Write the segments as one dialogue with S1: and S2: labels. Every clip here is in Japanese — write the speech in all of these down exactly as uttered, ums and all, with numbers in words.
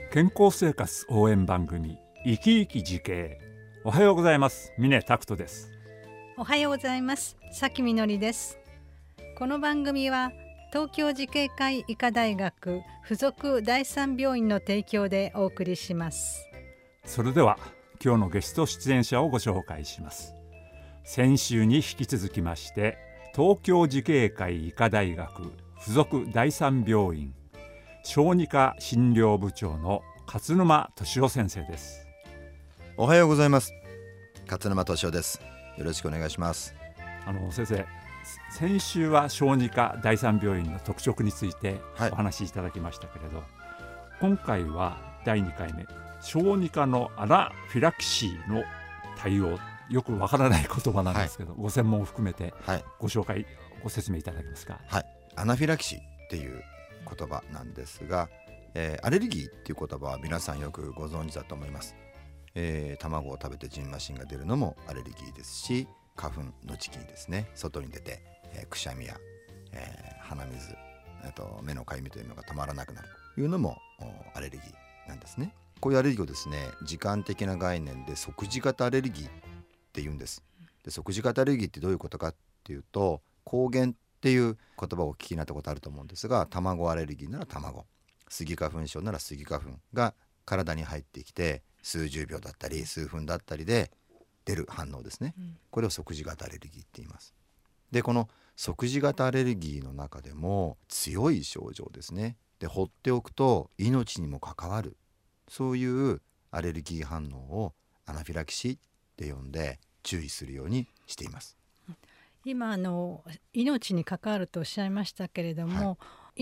S1: 健康生活応援番組生き生き慈恵。おはようございます。峰拓人です。
S2: おはようございます。さきみのりです。この番組は東京慈恵会医科大学附属第三病院の提供でお送りします。
S1: それでは今日のゲスト出演者をご紹介します。先週に引き続きまして東京慈恵会医科大学附属第三病院小児科診療部長の勝沼俊夫先生です。
S3: おはようございます。勝沼俊夫です。よろしくお願いします。
S1: あの先生、先週は小児科第三病院の特色についてお話しいただきましたけれど、はい、今回はだいにかいめ小児科のアナフィラキシーの対応、よくわからない言葉なんですけど、はい、ご専門を含めてご紹介、はい、ご説明いただけますか。
S3: はい、アナフィラキシーっていう言葉なんですが、えー、アレルギーっていう言葉は皆さんよくご存知だと思います。えー、卵を食べてジンマシンが出るのもアレルギーですし、花粉の時期にですね、外に出て、えー、くしゃみや、えー、鼻水、あと目のかゆみというのがたまらなくなるというのもアレルギーなんですね。こういうアレルギーをですね、時間的な概念で即時型アレルギーって言うんです。で、即時型アレルギーってどういうことかっていうと、抗原っていう言葉をお聞きになったことあると思うんですが、卵アレルギーなら卵、スギ花粉症ならスギ花粉が体に入ってきて数十秒だったり数分だったりで出る反応ですね、うん、これを即時型アレルギーって言います。で、この即時型アレルギーの中でも強い症状ですね、で放っておくと命にも関わる、そういうアレルギー反応をアナフィラキシーって呼んで注意するようにしています。
S2: 今あの命に関わるとおっしゃいましたけれども、はい、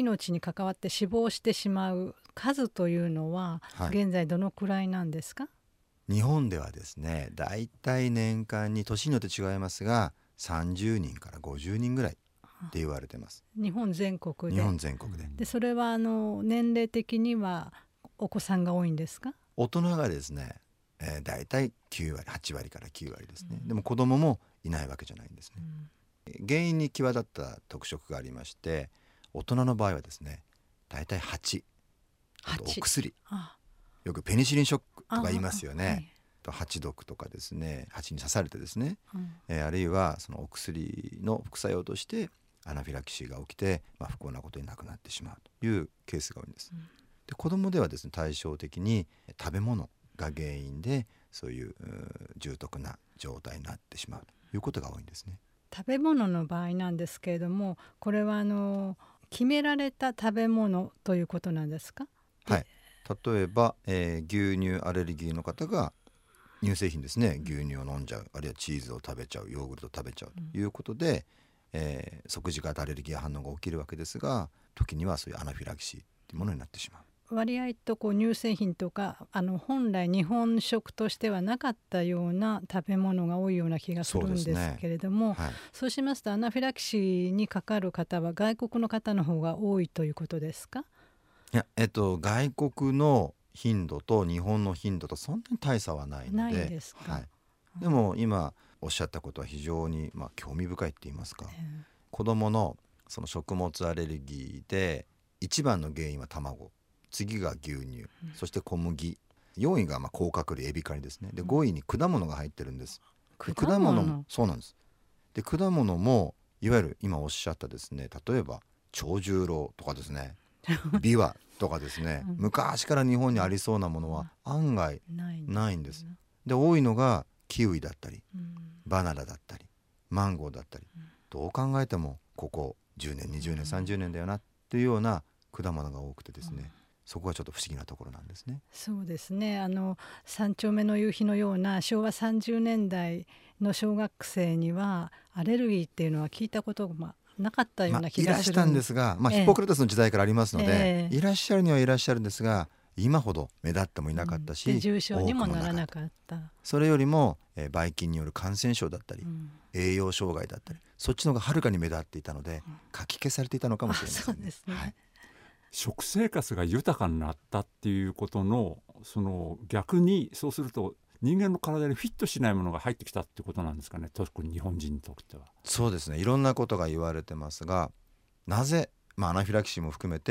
S2: 命に関わって死亡してしまう数というのは、はい、現在どのくらいなんですか？
S3: 日本ではですね、だいたい年間に年によって違いますがさんじゅうにんからごじゅうにんぐらいって言われてます。
S2: 日本全国で。
S3: 日本全国で。
S2: で、それはあの年齢的にはお子さんが多いんですか？
S3: 大人がですね、えー、だいたいきゅうわり、はちわりからきゅうわりですね、うん、でも子供もいないわけじゃないんですね、うん、原因に際立った特色がありまして、大人の場合はですね、だいたいはち、あとお薬、ああ、よくペニシリンショックとか言いますよね、はい、とハチ毒とかですね、ハチに刺されてですね、うん、えー、あるいはそのお薬の副作用としてアナフィラキシーが起きて、まあ、不幸なことになくなってしまうというケースが多いんです、うん、で子供ではですね、対照的に食べ物が原因でそういう重篤な状態になってしまうということが多いんですね。
S2: 食べ物の場合なんですけれども、これはあの決められた食べ物ということなんですか？
S3: はい、例えば、えー、牛乳アレルギーの方が乳製品ですね、牛乳を飲んじゃう、あるいはチーズを食べちゃう、ヨーグルトを食べちゃうということで、うん、えー、即時型アレルギー反応が起きるわけですが、時にはそういうアナフィラキシーというものになってしまう。
S2: 割合とこう乳製品とかあの本来日本食としてはなかったような食べ物が多いような気がするんですけれども、 そうですね、はい、そうしますとアナフィラキシーにかかる方は外国の方の方が多いということですか？
S3: いや、えっと、外国の頻度と日本の頻度とそんなに大差はないので。
S2: ないですか？
S3: はい、でも今おっしゃったことは非常に、まあ、興味深いって言いますか、えー、子どものその食物アレルギーで一番の原因は卵、次が牛乳、うん、そして小麦、よんいがまあ甲殻類エビカニですね。でごいに果物が入ってるんです。
S2: 果
S3: 物、果物もそうなんです。で果物もいわゆる今おっしゃったですね、例えば長十郎とかですねビワとかですね、うん、昔から日本にありそうなものは案外ないんです。で多いのがキウイだったり、うん、バナナだったりマンゴーだったり、うん、どう考えてもここじゅうねんにじゅうねんさんじゅうねんだよなっていうような果物が多くてですね、うん、そこはちょっと不思議なところなんですね。
S2: そうですね、あの三丁目の夕日のようなしょうわさんじゅうねんだいの小学生にはアレルギーっていうのは聞いたことがなかったような気がする、まあ、いらしたんですが、まあ、ヒポクラテスの時代からありますので、えー、いらっしゃるにはいらっしゃるんですが、今ほど目立ってもいなかったし、うん、重症にもならなかった。
S3: それよりも、えー、ばい菌による感染症だったり、うん、栄養障害だったり、そっちの方がはるかに目立っていたので、うん、かき消されていたのかもしれません、ね。
S2: そうですね、はい、
S1: 食生活が豊かになったっていうことの、その逆にそうすると人間の体にフィットしないものが入ってきたってことなんですかね、特に日本人にとっては。
S3: そうですね、いろんなことが言われてますが、なぜ、まあ、アナフィラキシーも含めて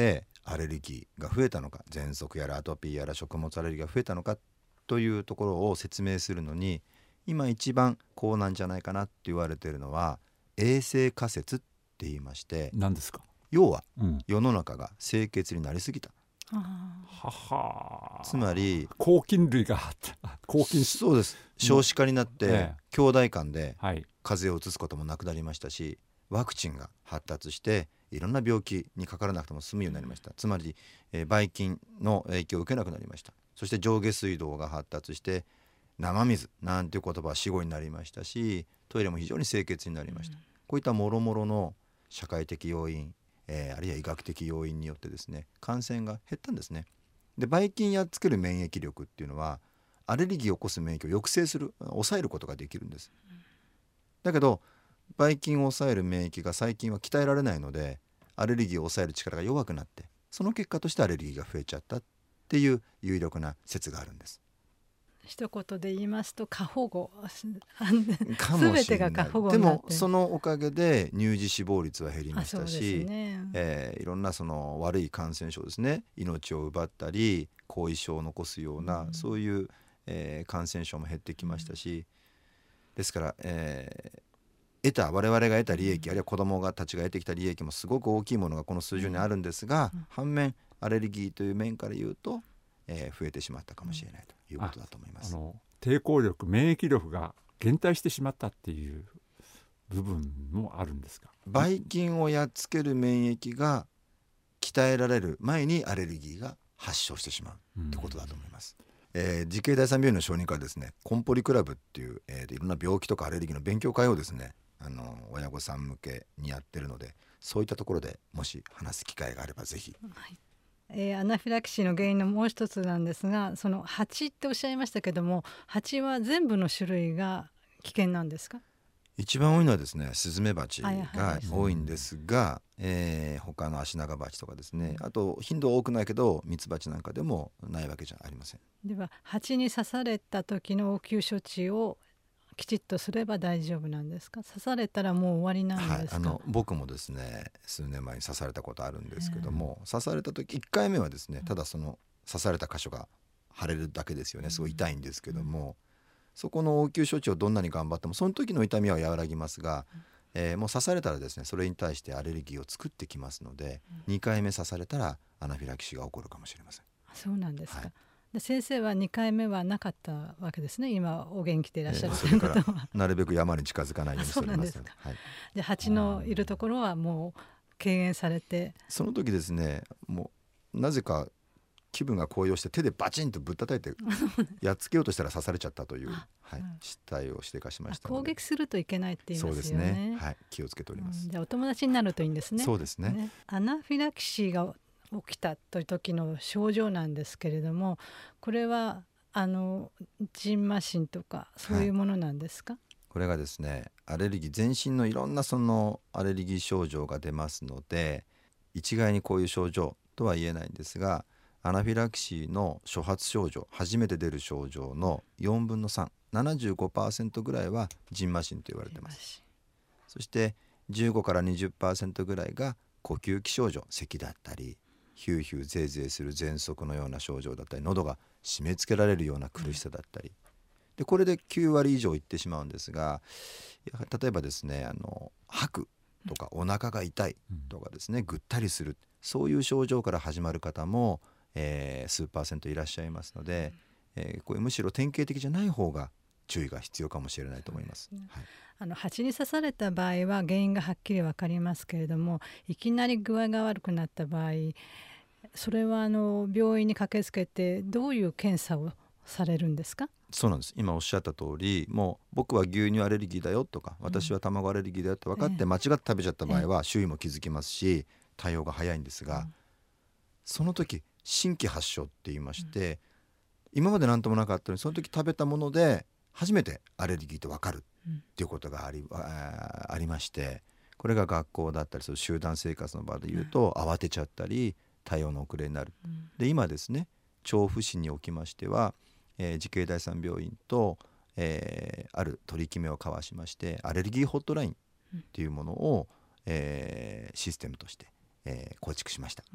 S3: アレルギーが増えたのか、喘息やらアトピーやら食物アレルギーが増えたのかというところを説明するのに、今一番こうなんじゃないかなって言われているのは衛生仮説って言いまして、
S1: 何ですか？
S3: 要は、
S1: うん、
S3: 世の中が清潔になりすぎた、
S1: はは、
S3: つまり
S1: 抗菌類が抗菌
S3: そうです。少子化になって、うん、ええ、兄弟間で風邪をうつすこともなくなりましたし、ワクチンが発達していろんな病気にかからなくても済むようになりました。つまり、えー、ばい菌の影響を受けなくなりました。そして上下水道が発達して生水なんていう言葉は死語になりましたし、トイレも非常に清潔になりました。うん、こういったもろもろの社会的要因、えー、あるいは医学的要因によってですね、感染が減ったんですね。で、ばい菌やっつける免疫力っていうのはアレルギーを起こす免疫を抑制する、抑えることができるんです。だけどばい菌を抑える免疫が最近は鍛えられないので、アレルギーを抑える力が弱くなって、その結果としてアレルギーが増えちゃったっていう有力な説があるんです。
S2: 一言で言いますと過保護
S3: かもしれない。全てが過保護になって、でもそのおかげで乳児死亡率は減りましたし、ね、えー、いろんなその悪い感染症ですね、命を奪ったり後遺症を残すような、うん、そういう、えー、感染症も減ってきましたし、ですから、えー得た我々が得た利益、あるいは子どもたちが得てきた利益もすごく大きいものがこの数十年あるんですが、うん、反面アレルギーという面から言うと、えー、増えてしまったかもしれないということだと思います。
S1: ああの抵抗力、免疫力が減退してしまったっていう部分もあるんですか？
S3: ばい菌をやっつける免疫が鍛えられる前にアレルギーが発症してしまうということだと思います。うん、えー、慈恵第三病院の小児科はですね、コンポリクラブっていう、えー、いろんな病気とかアレルギーの勉強会をですね、あの親御さん向けにやってるので、そういったところでもし話す機会があればぜひ。
S2: はい、えー、アナフィラキシーの原因のもう一つなんですが、その蜂っておっしゃいましたけども、蜂は全部の種類が危険なんですか？
S3: 一番多いのはですね、スズメバチが多いんですが、えー、他のアシナガバチとかですね、あと頻度は多くないけどミツバチなんかでもないわけじゃありません。
S2: では蜂に刺された時の応急処置をきちっとすれば大丈夫なんですか？刺されたらもう終わりなんですか？
S3: はい、あの僕もですね数年前に刺されたことあるんですけども、刺された時いっかいめはですね、ただその刺された箇所が腫れるだけですよね。すごい痛いんですけども、うん、そこの応急処置をどんなに頑張ってもその時の痛みは和らぎますが、うん、えー、もう刺されたらですね、それに対してアレルギーを作ってきますので、うん、にかいめ刺されたらアナフィラキシーが起こるかもしれません。
S2: そうなんですか。はい、で先生はにかいめはなかったわけですね。今お元気でいらっしゃる、えー、ということは
S3: なるべく山に近づかないようにしておりますので、はい、
S2: で蜂のいるところはもう軽減されて、
S3: その時ですね、もうなぜか気分が高揚して手でバチンとぶったたいてやっつけようとしたら刺されちゃったという、はい、失態をしてかしましたので、
S2: 攻撃するといけないって言いますよね。
S3: そうですね、はい、気をつけております。
S2: うん、じゃあお友達になるといいんですね。
S3: そうですね。ね、
S2: アナフィラキシーが起きたという時の症状なんですけれども、これはあのジンマシンとかそういうものなんですか？はい、
S3: これがですね、アレルギー全身のいろんなそのアレルギー症状が出ますので、一概にこういう症状とは言えないんですが、アナフィラキシーの初発症状、初めて出る症状のよんぶんのさん、ななじゅうごパーセント ぐらいはジンマシンと言われています。そしてじゅうごからにじゅっパーセント ぐらいが呼吸器症状、咳だったりヒューヒューゼーゼーする喘息のような症状だったり、喉が締め付けられるような苦しさだったり、でこれできゅうわり以上いってしまうんですが、例えばですね、あの吐くとかお腹が痛いとかですね、ぐったりする、そういう症状から始まる方も、えー、数パーセントいらっしゃいますので、えー、これむしろ典型的じゃない方が注意が必要かもしれないと思います。はい、
S2: あの蜂に刺された場合は原因がはっきり分かりますけれども、いきなり具合が悪くなった場合、それはあの病院に駆けつけてどういう検査をされるんですか？
S3: そうなんです。今おっしゃった通り、もう僕は牛乳アレルギーだよとか、私は卵アレルギーだよって分かって間違って食べちゃった場合は周囲も気づきますし、対応が早いんですが、その時新規発症って言いまして、今まで何ともなかったのにその時食べたもので初めてアレルギーと分かるっていうことがあり、あありまして、これが学校だったりする集団生活の場でいうと慌てちゃったり対応の遅れになる。で今ですね、調布市におきましては、えー、慈恵第三病院と、えー、ある取り決めを交わしまして、アレルギーホットラインっていうものを、えー、システムとして、えー、構築しました。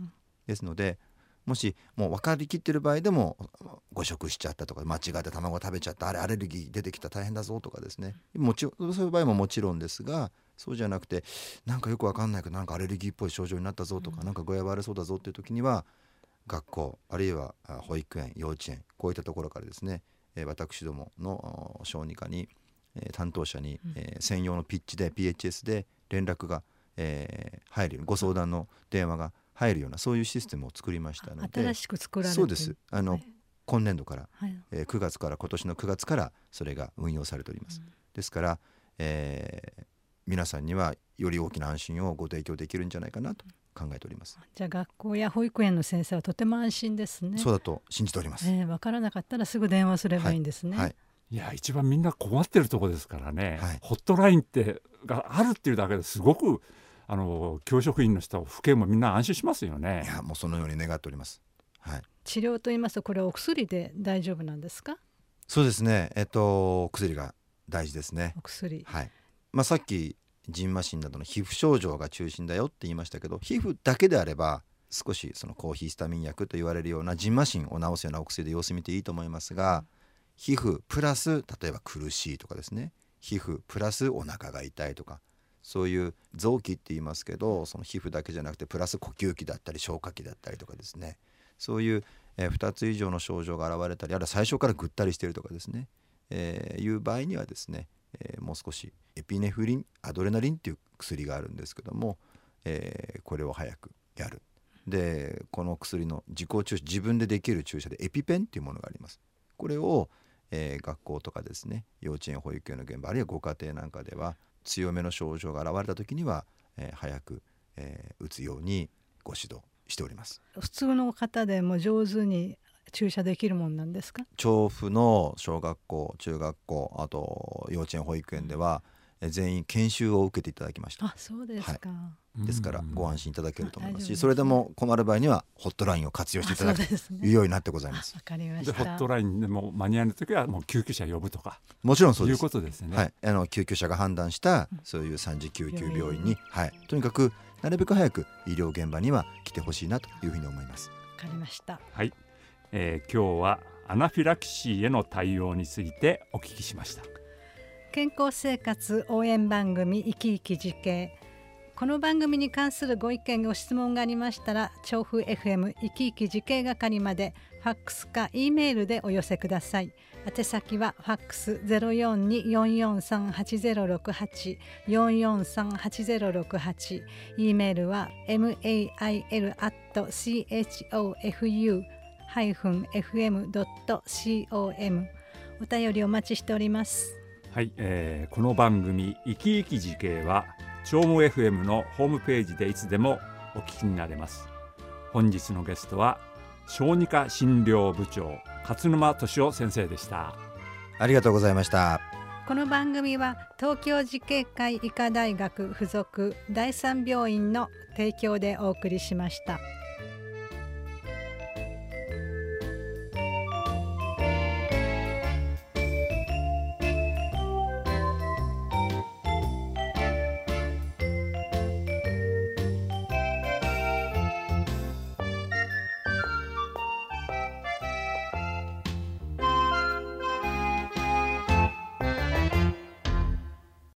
S3: ですので、もしもう分かりきってる場合でも誤食しちゃったとか、間違って卵食べちゃった、あれアレルギー出てきた大変だぞとかですね、もちろんそういう場合ももちろんですが、そうじゃなくてなんかよく分かんないけどなんかアレルギーっぽい症状になったぞとか、うん、なんか具合悪そうだぞっていう時には学校あるいは保育園、幼稚園、こういったところからですね、えー、私どもの小児科に、えー、担当者に、うんえー、専用のピッチで ピーエイチエス で連絡が、えー、入るように、ご相談の電話が入るような、そういうシステムを作りましたので、
S2: 新しく作られて、
S3: そうです、あの、はい、今年度から、
S2: はい
S3: えー、くがつから今年のくがつからそれが運用されております、うん、ですから、えー、皆さんにはより大きな安心をご提供できるんじゃないかなと考えております。
S2: じゃあ学校や保育園の先生はとても安心ですね。
S3: そうだと信じております。
S2: えー、分からなかったらすぐ電話すればいいんですね。
S3: はいはい、
S1: いや一番みんな困ってるところですからね、
S3: はい、
S1: ホットラインってがあるっていうだけですごくあの教職員の人、父兄もみんな安心しますよね。
S3: いやもうそのように願っております。はい、
S2: 治療と言いますとこれはお薬で大丈夫なんですか？
S3: そうですね、えっと薬が大事ですね。
S2: お薬、
S3: はい、まあ、さっきジンマシンなどの皮膚症状が中心だよって言いましたけど、皮膚だけであれば少しその抗ヒスタミン薬と言われるようなジンマシンを治すようなお薬で様子見ていいと思いますが、うん、皮膚プラス例えば苦しいとかですね、皮膚プラスお腹が痛いとか、そういう臓器って言いますけど、その皮膚だけじゃなくてプラス呼吸器だったり消化器だったりとかですね、そういう、えー、ふたつ以上の症状が現れたり、あるいは最初からぐったりしているとかですね、えー、いう場合にはですね、えー、もう少しエピネフリン、アドレナリンっていう薬があるんですけども、えー、これを早くやる。でこの薬の自己注射、自分でできる注射でエピペンっていうものがあります。これを、えー、学校とかですね、幼稚園保育園の現場、あるいはご家庭なんかでは強めの症状が現れた時には、えー、早く、えー、打つようにご指導しております。
S2: 普通の方でも上手に注射できるもんなんですか？
S3: 調布の小学校、中学校、あと幼稚園保育園では、うん、全員研修を受けていただきました。
S2: あ、そうですか。はい、
S3: ですからご安心いただけると思いますし、それでも困る場合にはホットラインを活用していただくというようになってございます。
S2: わかりました。
S1: でホットラインでも間に合わないときはもう救急車呼ぶとか、
S3: もちろんそうです。
S1: いうことですね。
S3: はい、あの救急車が判断したそういう三次救急病院に、はい、とにかくなるべく早く医療現場には来てほしいなというふうに思います。わ
S2: かりました。
S1: はい、えー、今日はアナフィラキシーへの対応についてお聞きしました。
S2: 健康生活応援番組生き生き慈恵、この番組に関するご意見ご質問がありましたら、調布 エフエム 生き生き慈恵係までファックスか E メールでお寄せください。宛先はファックス ゼロよんに よんよんさん はちゼロろくはち よんよんさん はちゼロろくはち、 E メールは メール アット チョーフ エフエム ドット コム、 お便りお待ちしております。
S1: はい、えー、この番組生き生き慈恵は長毛 エフエム のホームページでいつでもお聞きになれます。本日のゲストは小児科診療部長勝沼俊夫先生でした。
S3: ありがとうございました。
S2: この番組は東京慈恵会医科大学附属第三病院の提供でお送りしました。